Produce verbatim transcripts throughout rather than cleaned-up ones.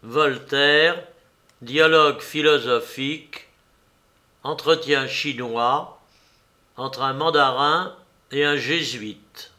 Voltaire, dialogue philosophique, entretien chinois entre un mandarin et un jésuite.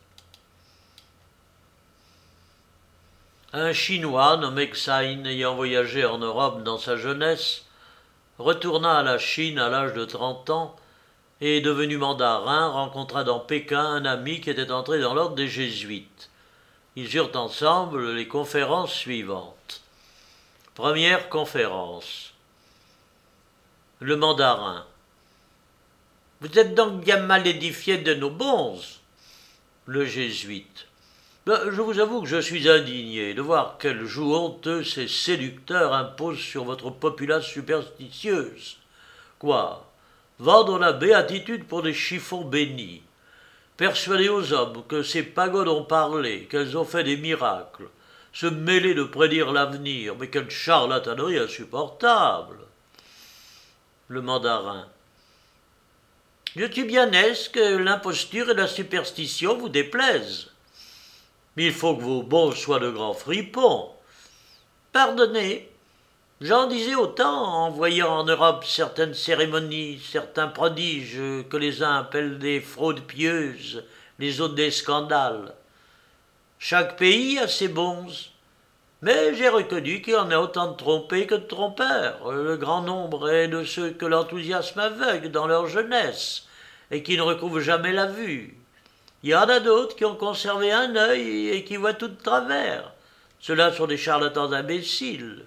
Un Chinois nommé Xain, ayant voyagé en Europe dans sa jeunesse, retourna à la Chine à l'âge de trente ans et, devenu mandarin, rencontra dans Pékin un ami qui était entré dans l'ordre des jésuites. Ils eurent ensemble les conférences suivantes. Première conférence. Le mandarin. Vous êtes donc bien mal édifié de nos bonzes. Le jésuite. Ben, je vous avoue que je suis indigné de voir quel joug honteux ces séducteurs imposent sur votre populace superstitieuse. Quoi? Vendre la béatitude pour des chiffons bénis. Persuader aux hommes que ces pagodes ont parlé, qu'elles ont fait des miracles. Se mêler de prédire l'avenir. Mais quelle charlatanerie insupportable. Le mandarin. Je suis bien aise que l'imposture et la superstition vous déplaisent. Mais il faut que vos bons soient de grands fripons. Pardonnez, j'en disais autant en voyant en Europe certaines cérémonies, certains prodiges que les uns appellent des fraudes pieuses, les autres des scandales. Chaque pays a ses bonzes, mais j'ai reconnu qu'il y en a autant de trompés que de trompeurs. Le grand nombre est de ceux que l'enthousiasme aveugle dans leur jeunesse et qui ne recouvrent jamais la vue. Il y en a d'autres qui ont conservé un œil et qui voient tout de travers. Ceux-là sont des charlatans imbéciles.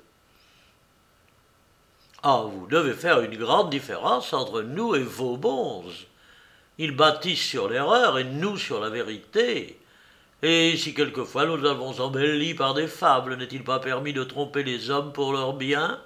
Ah, vous devez faire une grande différence entre nous et vos bonzes. Ils bâtissent sur l'erreur et nous sur la vérité. Et si quelquefois nous avons embelli par des fables, n'est-il pas permis de tromper les hommes pour leur bien?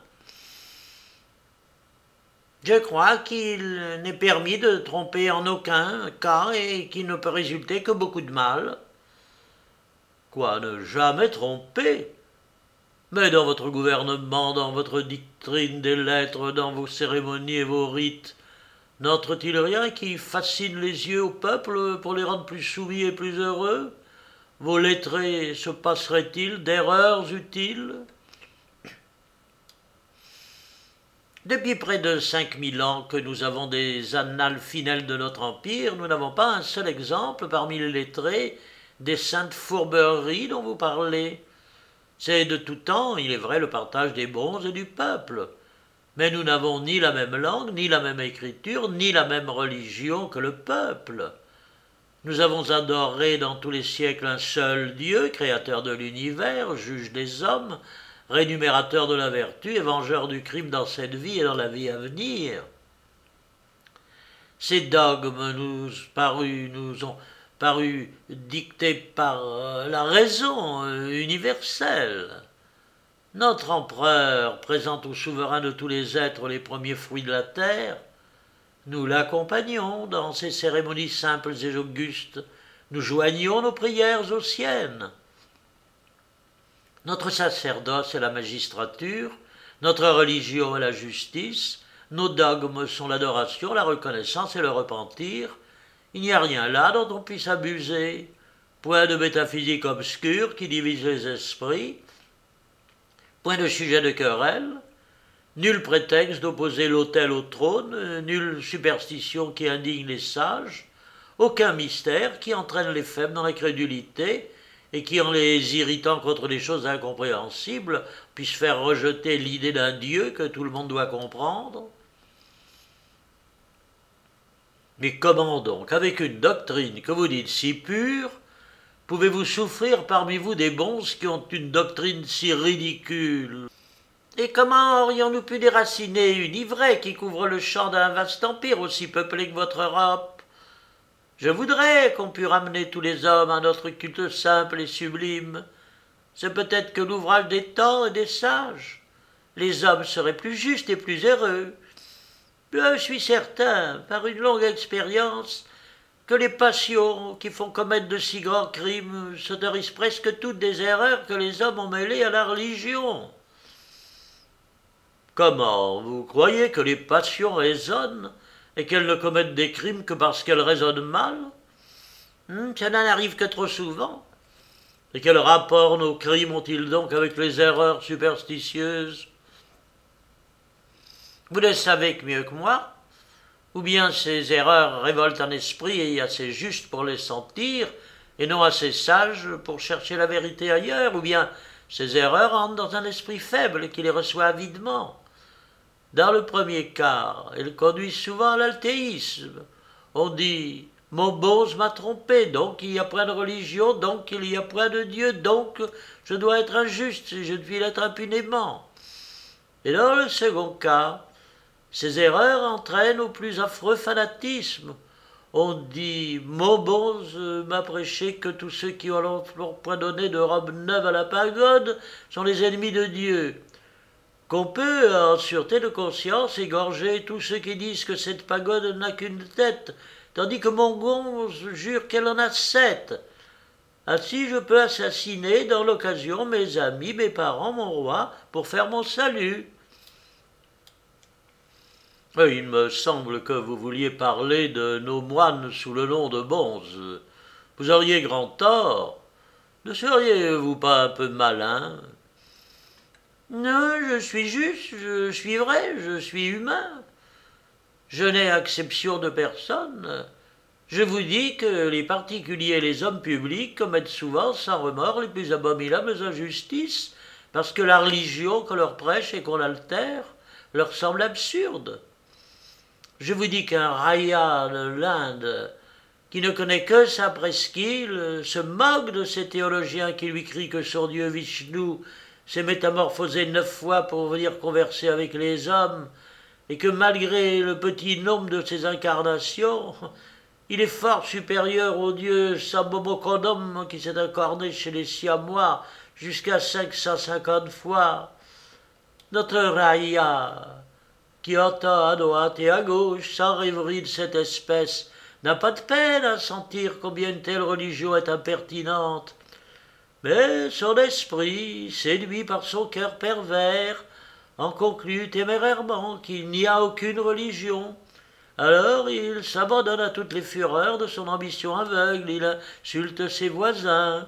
Je crois qu'il n'est permis de tromper en aucun cas et qu'il ne peut résulter que beaucoup de mal. Quoi, ne jamais tromper? Mais dans votre gouvernement, dans votre doctrine des lettres, dans vos cérémonies et vos rites, n'entre-t-il rien qui fascine les yeux au peuple pour les rendre plus soumis et plus heureux? Vos lettrés se passeraient-ils d'erreurs utiles? Depuis près de cinq mille ans que nous avons des annales finelles de notre empire, nous n'avons pas un seul exemple parmi les lettrés des saintes fourberies dont vous parlez. C'est de tout temps, il est vrai, le partage des bons et du peuple. Mais nous n'avons ni la même langue, ni la même écriture, ni la même religion que le peuple. Nous avons adoré dans tous les siècles un seul Dieu, créateur de l'univers, juge des hommes, rémunérateur de la vertu et vengeur du crime dans cette vie et dans la vie à venir. Ces dogmes nous, paru, nous ont paru dictés par la raison universelle. Notre empereur présente au souverain de tous les êtres les premiers fruits de la terre. Nous l'accompagnons dans ses cérémonies simples et augustes. Nous joignons nos prières aux siennes. Notre sacerdoce est la magistrature, notre religion est la justice, nos dogmes sont l'adoration, la reconnaissance et le repentir. Il n'y a rien là dont on puisse abuser. Point de métaphysique obscure qui divise les esprits, point de sujet de querelle, nul prétexte d'opposer l'autel au trône, nulle superstition qui indigne les sages, aucun mystère qui entraîne les faibles dans la crédulité, et qui, en les irritant contre des choses incompréhensibles, puisse faire rejeter l'idée d'un Dieu que tout le monde doit comprendre. Mais comment donc, avec une doctrine que vous dites si pure, pouvez-vous souffrir parmi vous des bonzes qui ont une doctrine si ridicule? Et comment aurions-nous pu déraciner une ivrée qui couvre le champ d'un vaste empire aussi peuplé que votre Europe? Je voudrais qu'on pût ramener tous les hommes à notre culte simple et sublime. C'est peut-être que l'ouvrage des temps et des sages. Les hommes seraient plus justes et plus heureux. Je suis certain, par une longue expérience, que les passions qui font commettre de si grands crimes s'autorisent presque toutes des erreurs que les hommes ont mêlées à la religion. Comment? Vous croyez que les passions raisonnent et qu'elles ne commettent des crimes que parce qu'elles raisonnent mal? hum, Ça n'en arrive que trop souvent. Et quel rapport nos crimes ont-ils donc avec les erreurs superstitieuses? Vous le savez que mieux que moi, ou bien ces erreurs révoltent un esprit assez juste pour les sentir, et non assez sage pour chercher la vérité ailleurs, ou bien ces erreurs entrent dans un esprit faible qui les reçoit avidement. Dans le premier cas, elles conduisent souvent à l'altéisme. On dit « mon Bose m'a trompé, donc il y a point de religion, donc il y a point de Dieu, donc je dois être injuste et je ne puis l'être impunément. » Et dans le second cas, ces erreurs entraînent au plus affreux fanatisme. On dit « mon Bose m'a prêché que tous ceux qui ont leur point donné de robe neuve à la pagode sont les ennemis de Dieu. » Qu'on peut, en sûreté de conscience, égorger tous ceux qui disent que cette pagode n'a qu'une tête, tandis que mon Gonze jure qu'elle en a sept. Ainsi je peux assassiner dans l'occasion mes amis, mes parents, mon roi, pour faire mon salut. Et il me semble que vous vouliez parler de nos moines sous le nom de bonzes. Vous auriez grand tort. Ne seriez-vous pas un peu malin ? Non, je suis juste, je suis vrai, je suis humain. Je n'ai exception de personne. Je vous dis que les particuliers et les hommes publics commettent souvent sans remords les plus abominables injustices, parce que la religion qu'on leur prêche et qu'on altère leur semble absurde. Je vous dis qu'un raya de l'Inde, qui ne connaît que sa presqu'île, se moque de ces théologiens qui lui crient que son Dieu Vishnu s'est métamorphosé neuf fois pour venir converser avec les hommes, et que malgré le petit nombre de ses incarnations, il est fort supérieur au dieu Sambobokodom qui s'est incarné chez les Siamois jusqu'à cinq cent cinquante fois. Notre Raya, qui entend à droite et à gauche sans rêverie de cette espèce, n'a pas de peine à sentir combien une telle religion est impertinente. Mais son esprit, séduit par son cœur pervers, en conclut témérairement qu'il n'y a aucune religion. Alors il s'abandonne à toutes les fureurs de son ambition aveugle, il insulte ses voisins,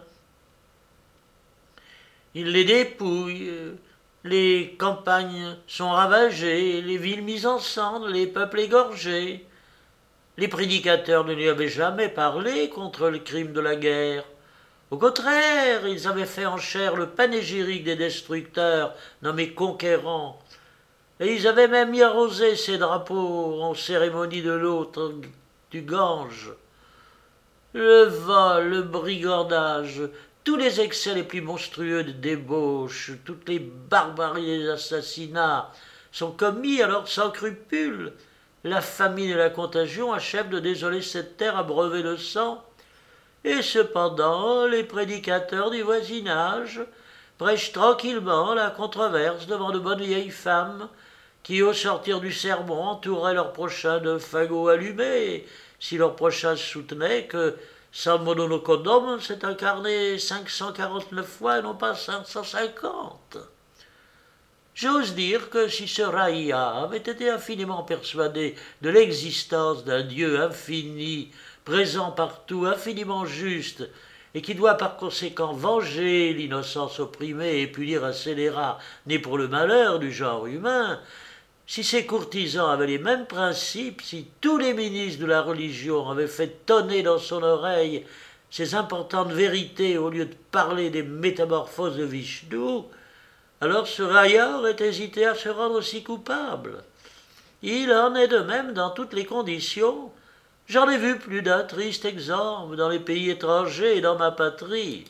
il les dépouille, les campagnes sont ravagées, les villes mises en cendres, les peuples égorgés. Les prédicateurs ne lui avaient jamais parlé contre le crime de la guerre. Au contraire, ils avaient fait en chair le panégyrique des destructeurs, nommés conquérants, et ils avaient même mis arroser ces drapeaux en cérémonie de l'autre du Gange. Le vol, le brigandage, tous les excès les plus monstrueux de débauche, toutes les barbaries des assassinats sont commis alors sans scrupule. La famine et la contagion achèvent de désoler cette terre abreuvée de sang. Et cependant, les prédicateurs du voisinage prêchent tranquillement la controverse devant de bonnes vieilles femmes qui, au sortir du sermon, entouraient leur prochain de fagots allumés, si leur prochain soutenait que Sambobokodom s'est incarné cinq cent quarante-neuf fois et non pas cinq cent cinquante. J'ose dire que si ce Raya avait été infiniment persuadé de l'existence d'un Dieu infini, présent partout, infiniment juste, et qui doit par conséquent venger l'innocence opprimée et punir un scélérat né pour le malheur du genre humain, si ces courtisans avaient les mêmes principes, si tous les ministres de la religion avaient fait tonner dans son oreille ces importantes vérités au lieu de parler des métamorphoses de Vishnu, alors ce Raya aurait hésité à se rendre aussi coupable. Il en est de même dans toutes les conditions. J'en ai vu plus d'un triste exemple dans les pays étrangers et dans ma patrie.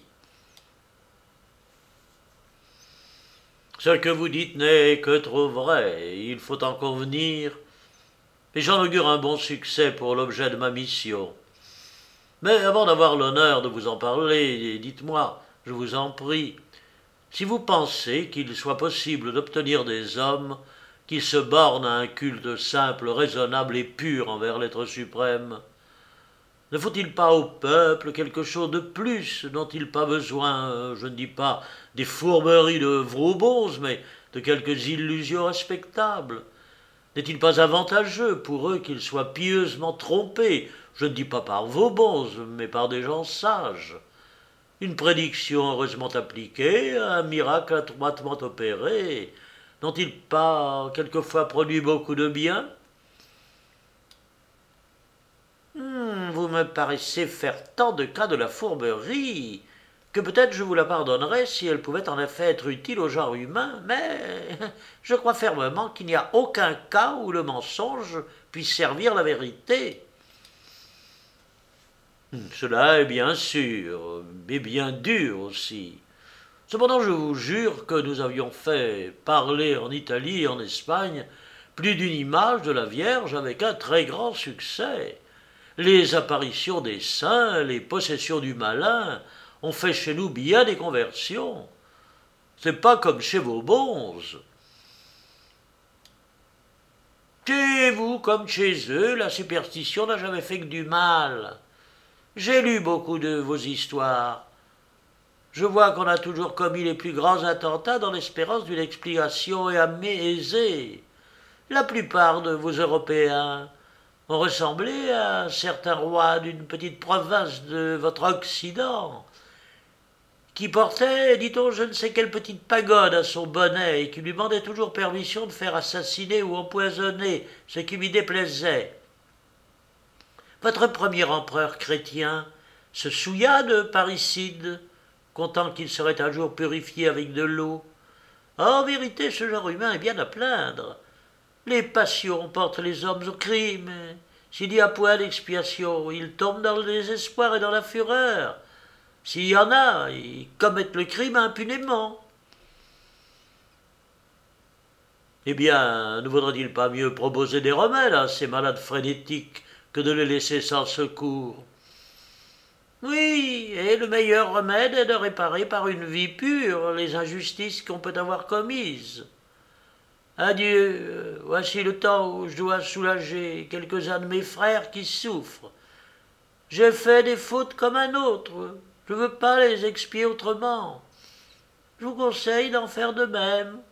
Ce que vous dites n'est que trop vrai, il faut en convenir, et j'en augure un bon succès pour l'objet de ma mission. Mais avant d'avoir l'honneur de vous en parler, dites-moi, je vous en prie, si vous pensez qu'il soit possible d'obtenir des hommes qui se bornent à un culte simple, raisonnable et pur envers l'être suprême, ne faut-il pas au peuple quelque chose de plus dont il n'a pas besoin, je ne dis pas des fourberies de Vroubonze, mais de quelques illusions respectables? N'est-il pas avantageux pour eux qu'ils soient pieusement trompés, je ne dis pas par vos bonzes, mais par des gens sages? Une prédiction heureusement appliquée, un miracle adroitement opéré, n'ont-ils pas quelquefois produit beaucoup de bien? Hmm, vous me paraissez faire tant de cas de la fourberie que peut-être je vous la pardonnerais si elle pouvait en effet être utile au genre humain, mais je crois fermement qu'il n'y a aucun cas où le mensonge puisse servir la vérité. Cela est bien sûr, mais bien dur aussi. Cependant, je vous jure que nous avions fait parler en Italie et en Espagne plus d'une image de la Vierge avec un très grand succès. Les apparitions des saints, les possessions du malin ont fait chez nous bien des conversions. C'est pas comme chez vos bonzes. Chez vous, comme chez eux, la superstition n'a jamais fait que du mal. J'ai lu beaucoup de vos histoires. Je vois qu'on a toujours commis les plus grands attentats dans l'espérance d'une explication aisée. La plupart de vos Européens ont ressemblé à certains rois d'une petite province de votre Occident, qui portait, dit-on, je ne sais quelle petite pagode à son bonnet et qui lui demandait toujours permission de faire assassiner ou empoisonner ce qui lui déplaisait. Votre premier empereur chrétien se souilla de parricide, comptant qu'il serait un jour purifié avec de l'eau. En vérité, ce genre humain est bien à plaindre. Les passions portent les hommes au crime. S'il n'y a point d'expiation, ils tombent dans le désespoir et dans la fureur. S'il y en a, ils commettent le crime impunément. Eh bien, ne vaudrait-il pas mieux proposer des remèdes à ces malades frénétiques que de les laisser sans secours? Oui, et le meilleur remède est de réparer par une vie pure les injustices qu'on peut avoir commises. Adieu, voici le temps où je dois soulager quelques-uns de mes frères qui souffrent. J'ai fait des fautes comme un autre, je ne veux pas les expier autrement. Je vous conseille d'en faire de même.